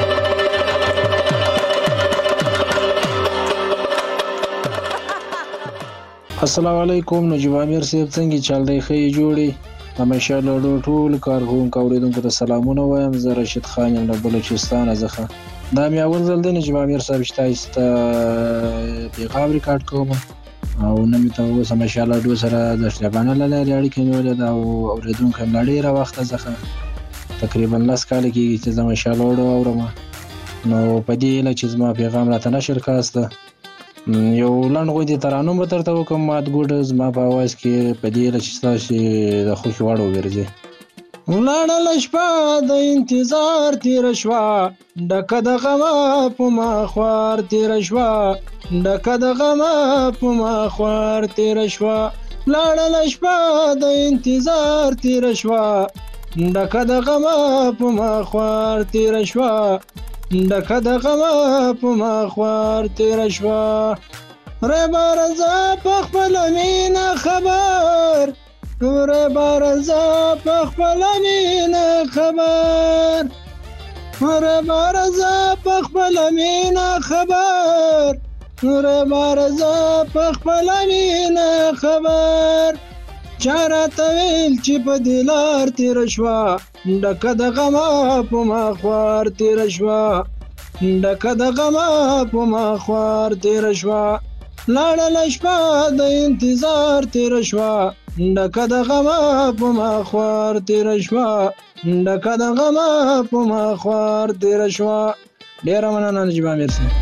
السلام علیکم نجیب امیر صاحب څنګه چل دی خې جوړي همیشه له ټول کارکونکو اوریدونکو ته سلامونه وایم زه رشید خان یم له بلوچستان څخه دا مې اول ځل دی نجیب امیر صاحب شته پیغام ریکارډ کوم او نن مې ته اوس همیشه له دوه سره د شتابانه لارې اړیکې نیولې دا اوریدونکو هم ډېره وخت څخه تقریبا 10 کال کېږي چې زه همیشه اورم نو په دې هیله چې زما پیغام راته نشر کاسته یو لنډ غوندې ترانه به درته وکړم مات ګوډ زما په اواز کې په دې هیله چې ستاسې د خوښې وړ وګرځي ولاړله شپه د انتظار تېره شوه ډکه د غمه په ما خوار تېره شوه ډکه د غمه په ما خوار تېره شوه ولاړله شپه د انتظار تېره شوه ډکه د غمه په ما خوار تېره شوه ډکه د غمه په ما خوار تېره شوه ربه رضا په خپله مینه خبر ربه رضا په خپله مینه خبر ربه رضا په خپله مینه خبر ربه رضا په خپله مینه خبر چا راته ویل چې په دې لار تېره شوه ډکه د غمه په ما خوار تېره شوه ډکه د غمه په ما خوار تېره شوه لاړله شپه د انتظار تېره شوه ډکه د غمه په ما خوار تېره شوه ډکه د غمه په ما خوار تېره شوه ډېره مننه نجیب امیر صاحب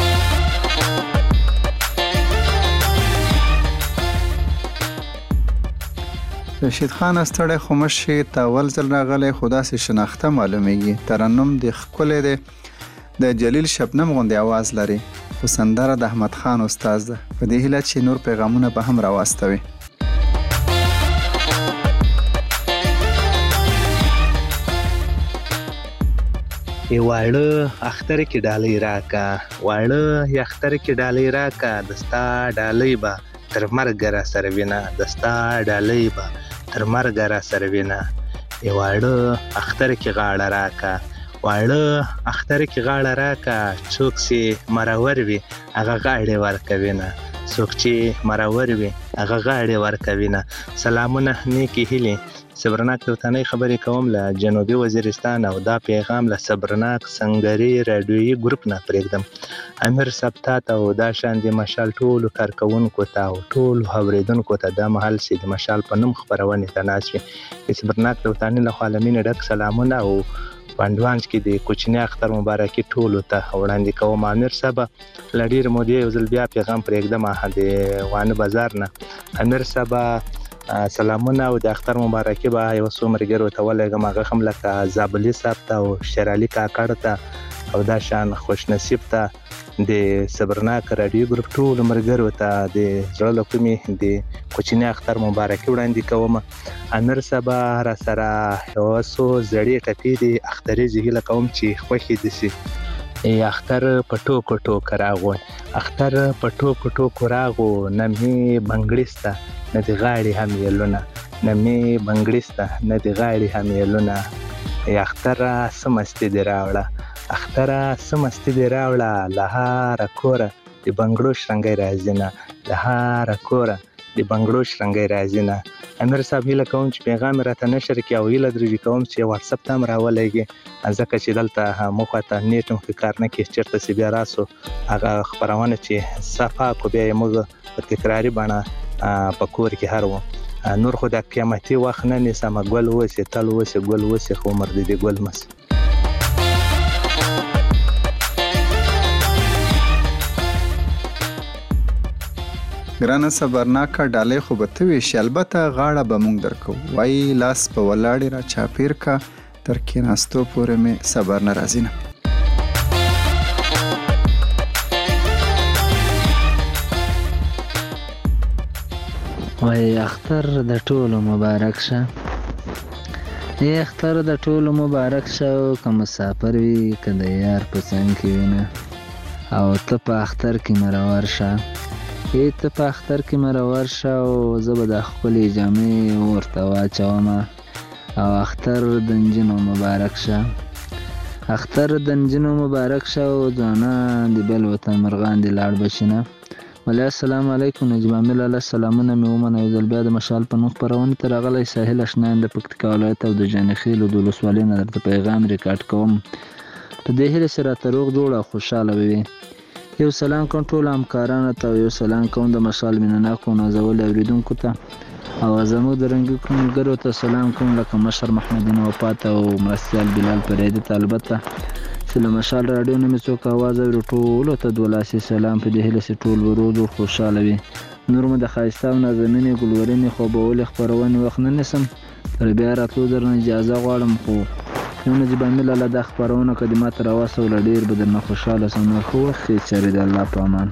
رشید خان ستړی خو مشي ته اول ځل راغلی خو داسې شناخته معلومیږي ترنم د ښکلی دی د جلیل شبنم غوندې اواز لري خو سندره د احمد خان استاد ده په دې هیله چې نور پیغامونه به هم راواستوي واړه اختر کې ډالۍ راکا واړه اختر کې ډالۍ راکا دستا ډالۍ با تر مرګ را سره وینا دستا ډالۍ با تر مرګ را سره وینا واړه اختر کې غاړه راکا واړه اختر کې غاړه راکا څوک سي مرور وي هغه غاړه ورکوي نه څوک چې مرور وي هغه غاړې ورکوي نه. سلامونه، نیکې هیلې. صبرناک توتانۍ خبرې کوم له جنوبي وزیرستان او دا پیغام له صبرناک سنګري رادیویي ګروپ نه پرېږدم. امیر صاحب ته او دا شان د مشال ټولو کارکوونکو ته او ټولو اورېدونکو ته دا مهال چې د مشال په نوم خپرونې ته ناست وي د صبرناک توتانۍ له خوا له مینې ډک سلامونه او پانډوانج کې د کوچني اختر مبارکي ټولو ته وړاندې کوم. امیر صاحب له ډېرې مودې یو ځل بیا پیغام پرېږدم د وانه بازار نه. امیر صاحب سلامونه او د اختر مبارکي به یو څو ملګرو ته ولېږم، هغه هم لکه زابلي صاحب ته او شېرعلي کاکړ ته او دا شان خوش نصیب ته د صبرناک رادیو ګروپ ټولو ملګرو ته د زړه له کومې د کوچني اختر مبارکي وړاندې کوم. امیر صاحب را سره یو څو زړې ټپې د اختریزې هیله کوم چې خوښې دې سي. اختر په ټوکو ټوکو راغو، اختر په ټوکو ټوکو راغو، نه مې بنګړسته نه د غاړې همیلونه، نه مې بنګړسته نه د غاړې همیلونه. اختره څه مستي دې راوړه، اختره څه مستي دې راوړه، له هاره کوره د بنګړو شرنګی راځي نه، له هاره کوره د بنګړو شرنګی راځي نه. امیر صاحب هیله کوم چې پیغام راته نشر کړي او هیله درې کوم چې واتساپ ته هم راولېږي، ځکه چې دلته موږ خواته نیټ هم ښه کار نه کوي. چېرته چې بیا راسو هغه خپرونه چې صفا کو بیا یې موږ په تکراري بڼه په کور کې هر و نور خو د قیامتي وخت نه نیسمه، ګل وسې تل وسې ګل وسې خو عمر دې ګل مس. ګرانه صبرناکه ډالۍ خو به ته ویشي، البته غاړه به مونږ درکو. وایي لاس په ولاړې را چاپیر کا، تر کېناستو پورې مې صبر نه راځي نه. وای اختر د ټولو مبارک شه، اختر د ټولو مبارک شه، که مسافر وي که د یار په څنګ کې وینه او ته په اختر کې مرور شه، ته په اختر کې مرور شه او زه به د خپلې جامې ورته واچوم او اختر د نجونو مبارک شه، اختر د نجونو مبارک شه او ځوانان د بل وطن مرغان دې لاړ بشي نه. ولی السلام علیکم نجیب امیر لاله، سلامونه مې ومنه. یو ځل بیا د مشال په نوم خپرونې ته راغلی ساحل اشنا د پکتیکا ولایت او د جانخیل د ولسوالۍ نه درته پیغام ریکارډ کوم. په دې هیله چې راته روغ جوړ او خوشحاله وي. یو سلام کوم ټولو همکارانو ته، یو سلام کوم د مشال مینهناکو او نازولو اورېدونکو ته او زموږ د رنګي ملګرو ته سلام کوم، لکه مشر محمدین وفات او مرستیال بلال پریدي ته، البته چې له مشال راډیو نه مې څوک اواز اوري ټولو ته 12 لاسي سلام. په دې هیله چې ټول به روغ جوړ خوشحاله وي. نور مو د ښایسته او نازنینې ګلورینې خوبولې خپرونې وخت نه نیسم، تر بیا راتلو درنه اجازه غواړم. خو یو نجیب امیر لاله دا خپرونه که دې ما ته راواستوله ډېر به درنه خوشحاله سم. نور ښه وخت ښې چارې د الله په امان.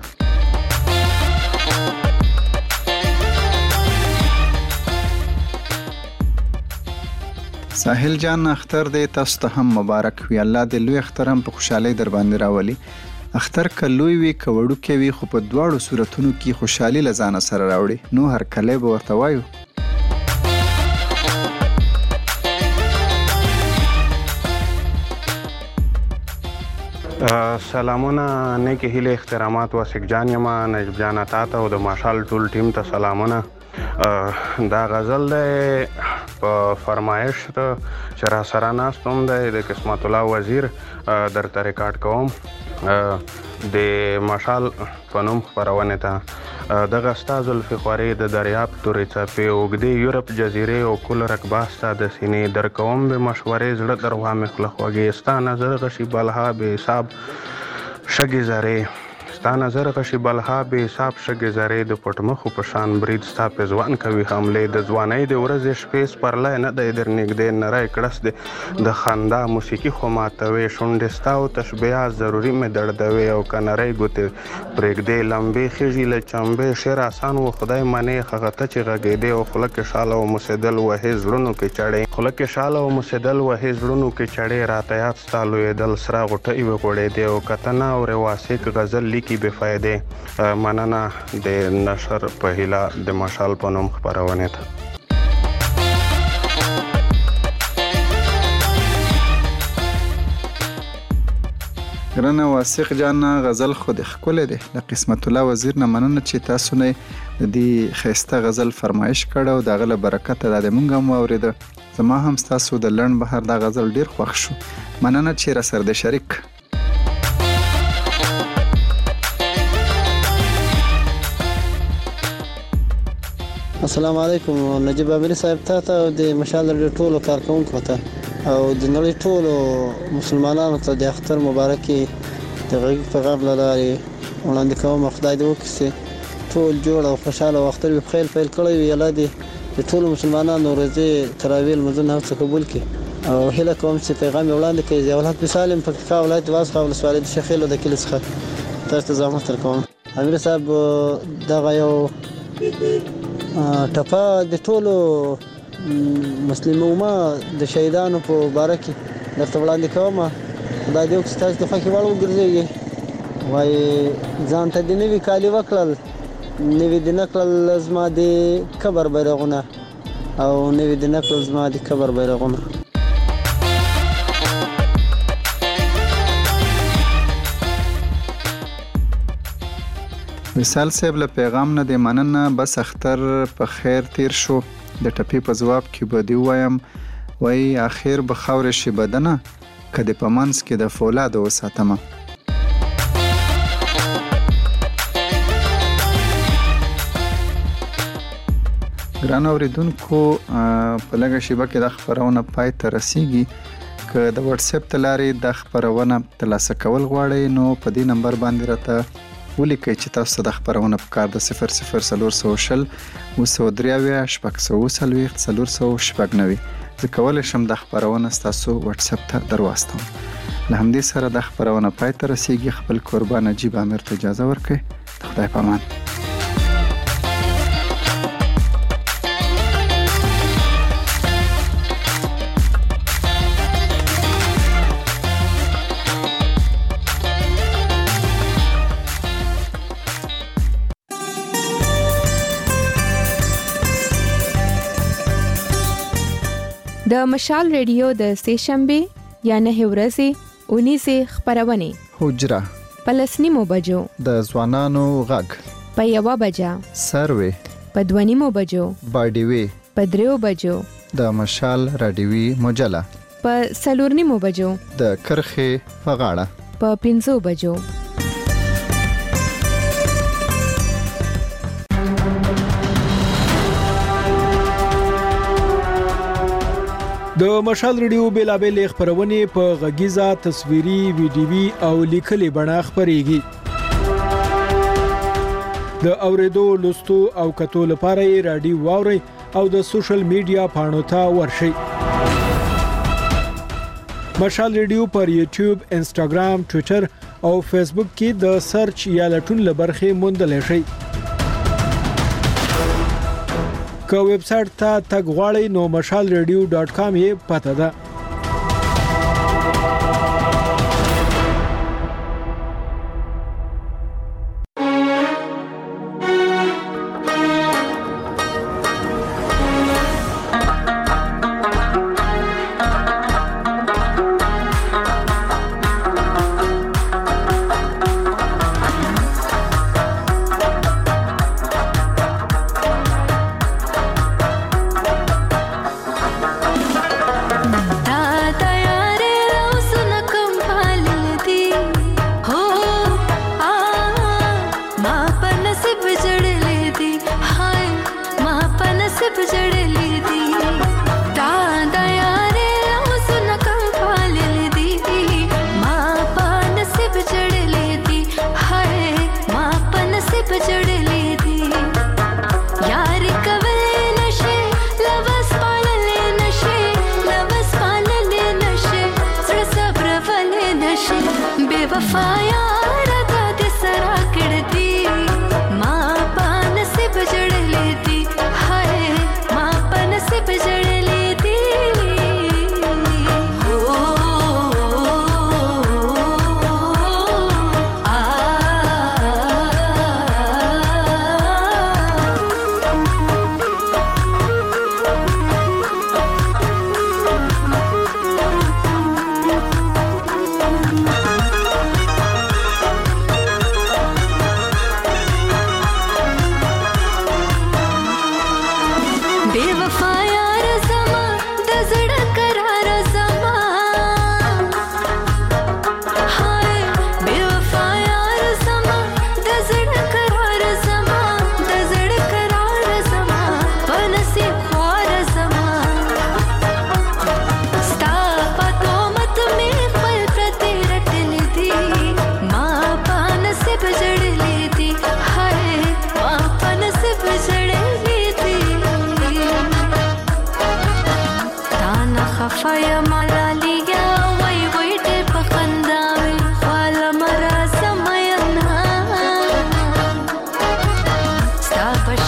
ساحل جان اختر دې تاسو ته هم مبارک وي. الله دې لوی اختر هم په خوشحالۍ در باندې راولي. اختر که لوی وي که وړوکی وي خو په دواړو صورتونو کې خوشحالي له ځانه سره راوړي. نو هرکلی به ورته وایو. سلامونه، نیکې هیلې احترامات واسق جان یما، نجیب جان تا ته او د ماشال ټول ټیم ته سلامونه. دا غزل دی په فرمایش چې را سره ناست هم دی د قسمت الله وزیر درته ریکارډ کوم د ماشال په نوم خپرونې ته. دغه ستا زلفې خوارې د دریاب تورې څپې اوږدې یورپ جزیرې او کل رقبه ستا د سینې درکوم بې مشورې زړه در وامې خوله خوږې ستا نظر غشي بلها بې حساب شګې زرې ستا نظر غشي بلها بې حساب شګې زرې د پټمخو په شان برید ستا په ځوان کوي حملې د ځوانۍ د ورځې شپې سپرلی نه دی در نږدې نری کړس دی د خندا موسیقي خو ماتوي شونډې ستا او تشبیهات ضروري مې دردوي او که نری ګوتې پرېږدې لمبې خیږي له چمبې شعر آسان و خدای منې خغته چې غږېدې او خوله کې شاله او موسېدل وهې زړونو کې چړې خوله کې شاله او موسېدل وهې زړونو کې چړې راته یاد ستا لویېدل سره غوټۍ وغوړېدې او که ته نه اورې واسق غزل لیکي بې فایدې. مننه د نشر په هیله د مشال په نوم خپرونې ته. ګرانه واثق جان غزل خو د ښکلی دی. له قسمت الله وزیر نه مننه چې تاسو نه د دې ښایسته غزل فرمایش کړی او د هغه له برکته دا د موږ هم واورېده. زما هم ستاسو د لنډ بهر دا غزل ډېر خوښ شو. مننه چې راسره د شریک. السلام علیکم. نجیب امیر صاحب ته او د مشال رادیو ټولو کارکونکو ته او د نړۍ ټولو مسلمانانو ته د اختر مبارکي د غږ پیغام له لارې وړاندې کوم. خدای دې وکړي چې ټول جوړ او خوشاله او اختر په خیر پیل کړی وي. الله دې د ټولو مسلمانانو ورځې تراویح لمونځونه هم قبول کړي او هیله کوم چې پیغام یې وړاندې کړي. ضیاءالحق سالم پکتیکا ولایت واسخه ولسوالۍ د شیخیلو د کلي څخه تاسو ته زحمت درکوم. امیر صاحب دغه یو ټپه د ټولو مسلم امه د شهیدانو په باره کې درته وړاندې کوم. خدای دې وکړي چې تاسو د خوښې وړ وګرځېږئ. وایي ځان ته دې نوي کالي وکړل، نوي دې نه کړل زما د قبر بیرغونه او نوي دې نه کړل زما د قبر بیرغونه. وصال صاحب له پیغام نه د مننه. بس اختر په خیر تیر شو. د ټپې په ځواب کې به دی وایم وای اخر به خاورې شي بدنه که د په منځ کې د فولادو وساتمه. ګران اوریدونکو په لږه شیبه کې د خبرونه پای ته رسیږي. که د واتس اپ ته لارې د خبرونه ترلاسه کول غواړئ نو په دې نمبر باندې راته ولیکئ چې تاسو د خبرونه په کار د 0040 203 440 زه کولی شم د خبرونه ستاسو واتس اپ ته درواستوم. له همدې سره د خبرونه پای ته رسیږي. خپل قربان نجیب امیر ته اجازه ورکړئ. د خدای په امان. د مشال ریډیو د سهشنبه یا 9 ورځې 19 خبرونه حجره پلسنیمو بجو د ځوانانو غږ په 1 بجا سروي په 2 بجو باډیوي په 3 بجو د مشال رادیوي مجله په 4 بجو د کرخه په غاړه په 5 بجو. د مشال ریډیو بیلابل خبرونه په غږیزه تصویري ویډیوي او لیکلي بڼه خبريږي. د اوریدو لوستو او کتو لپاره یې رادیو واوري او د سوشل میډیا پاڼو ته ورشئ. مشال ریډیو پر یوټیوب، انسټاګرام، ټوئیټر او فیسبوک کې د سرچ یا لټون لبرخه موندلی شئ. که ویب سټ ته تګ غواړئ نو mashalradio.com یې پته ده.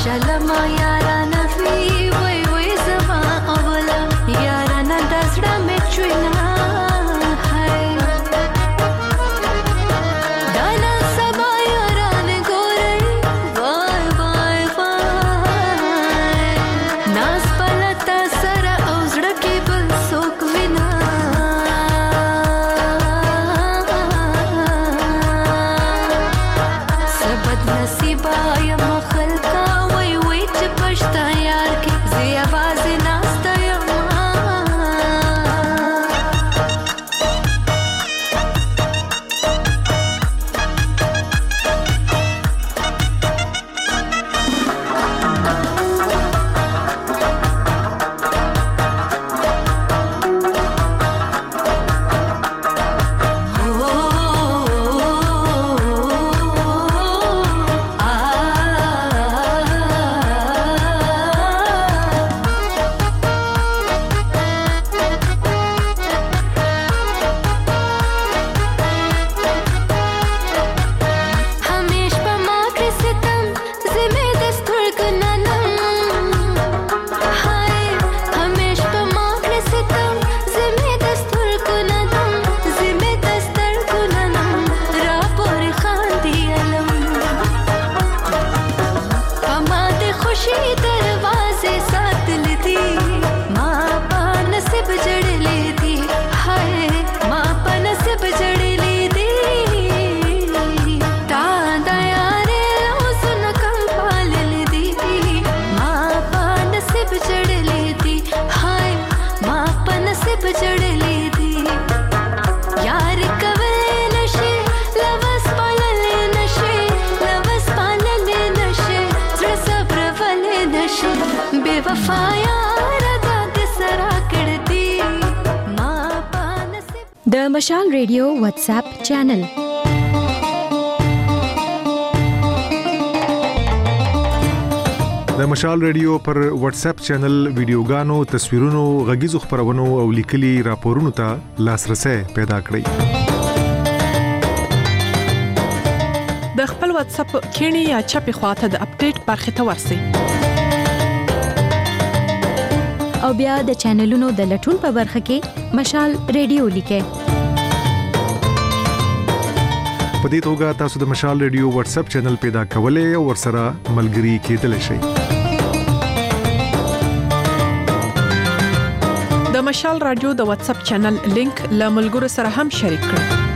شلما یارانه وی وی وی زما اوله یارانه د زړه مې چوینا دانا سبا یارانه ګورې وای وای وای ناز پلتا سره او زړه کې بل څوک وینا سبد نصیبا یم خلقا وای وای چې پښتا یار کې زی आवाज ناستا یم د مشال ریډیو واتس اپ چینل د مشال ریډیو پر واتس اپ چینل ویډیوګانو تصویرونو غږیزو خبرونو او لیکلي راپورونو ته لاسرسي پیدا کړئ د خپل واتس اپ کینی یا چپی خواته د اپډیټ برخه ته ورسی او بیا د چینلونو د لټون په برخه کې مشال ریډیو لیکه په دې توګه تاسو د مشال ریډیو واتس اپ چینل پیدا کولای او ورسره ملګري کېدلی شئ د مشال رادیو د واتس اپ چینل لینک له ملګرو سره هم شریک کړئ